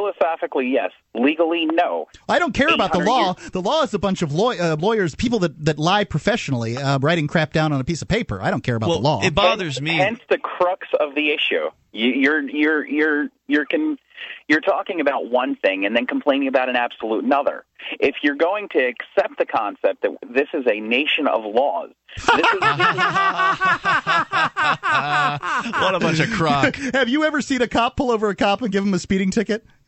Philosophically, yes. Legally, no. I don't care about the law. years. The law is a bunch of lawyers, people that lie professionally, writing crap down on a piece of paper. I don't care about the law. It bothers me. Hence the crux of the issue. You're talking about one thing and then complaining about an absolute another. If you're going to accept the concept that this is a nation of laws, this is what a bunch of crock. Have you ever seen a cop pull over a cop and give him a speeding ticket?